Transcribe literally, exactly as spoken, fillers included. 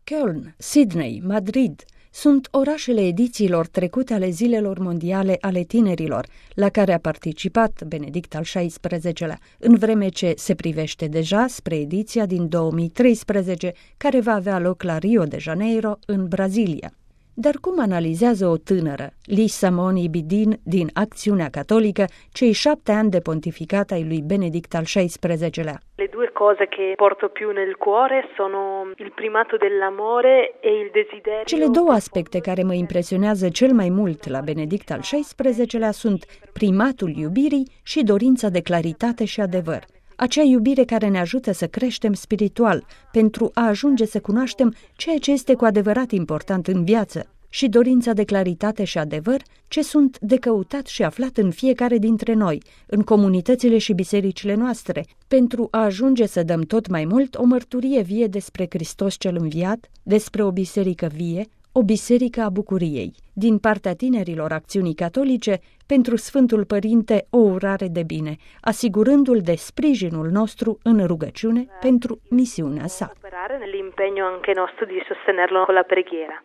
Köln, Sydney, Madrid sunt orașele edițiilor trecute ale Zilelor Mondiale ale Tinerilor, la care a participat Benedict al șaisprezecelea-lea, în vreme ce se privește deja spre ediția din două mii treisprezece, care va avea loc la Rio de Janeiro, în Brazilia. Dar cum analizează o tânără, Lisa Moni Bidin, din Acțiunea Catolică, cei șapte ani de pontificat ai lui Benedict al șaisprezecelea-lea? Le due cose che porto più nel cuore sono il primato dell'amore e il desiderio. Cele două aspecte care mă impresionează cel mai mult la Benedict al șaisprezecelea-lea sunt primatul iubirii și dorința de claritate și adevăr. Acea iubire care ne ajută să creștem spiritual, pentru a ajunge să cunoaștem ceea ce este cu adevărat important în viață, și dorința de claritate și adevăr, ce sunt de căutat și aflat în fiecare dintre noi, în comunitățile și bisericile noastre, pentru a ajunge să dăm tot mai mult o mărturie vie despre Hristos cel înviat, despre o biserică vie, o biserică a bucuriei. Din partea tinerilor Acțiunii Catolice, pentru Sfântul Părinte o urare de bine, asigurându-l de sprijinul nostru în rugăciune pentru misiunea sa. Nell'impegno anche nostro di sostenerlo con la preghiera.